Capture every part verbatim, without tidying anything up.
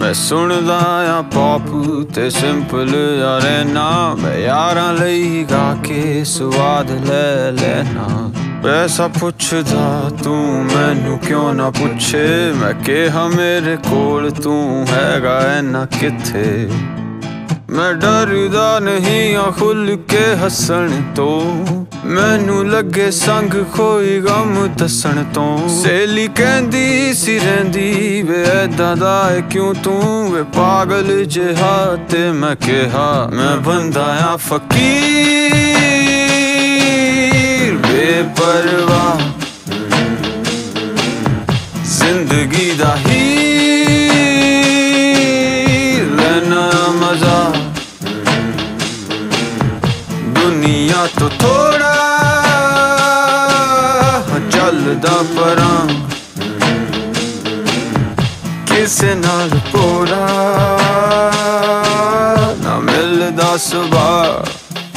मैं सुनदा आ पॉप ते सिंपल यार ना मैं यारां लई गा के स्वाद ले लेना। पैसा पुछदा तू मैनू क्यों ना पुछे, मैं कहा मेरे कोल तू हैगा ऐना किथे। मैं डरदा नहीं आ खुल के हसन तो, मैनू लगे संग कोई गम दसन तो। सहेली कहंदी सी रहिंदी वे ऐदां दा है क्यों तू वे पागल जिहा, ते मैं कहा मैं बंदा आ फकीर बेपरवाह जिंदगी दा हीर लेना मजा। दुनिया तो थोड़ा चलदा परां किसे नाल पूरा ना मिलदा सुबह।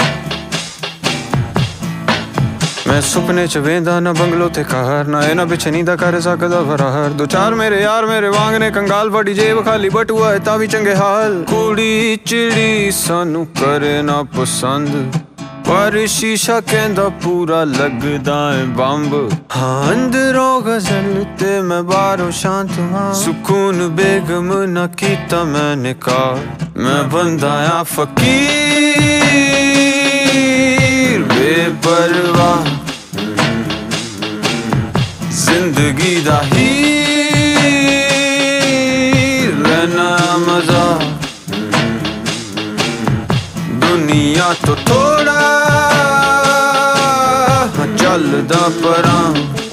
मैं सुपने च वेंदा ना बंगलो ते कार, ना इना पिछे नींदा कर सकदा फरार। दो चार मेरे यार मेरे वांग ने कंगाल, बड़ी जेब खाली बटुआ है तां भी चंगे हाल। कुड़ी चिड़ी सानू करे ना पसंद, पर शीशा कहंदा पूरा लगदा है बंब। हाँ अंदरों गजल ते मैं बाहरों शांत हाँ, सुकून बेगम ना कीता मैंने कार। मैं बंदा आ फकीर बेपरवाह जिंदगी दा हीर लेना मजा। दुनिया तो थोड़ा चलदा परां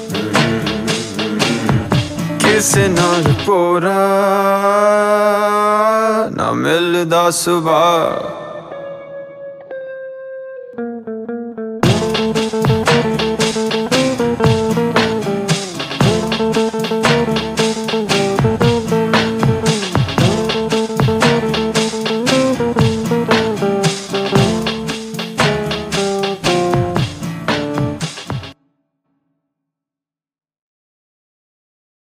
किसे नाल पूरा ना मिलदा सुबह।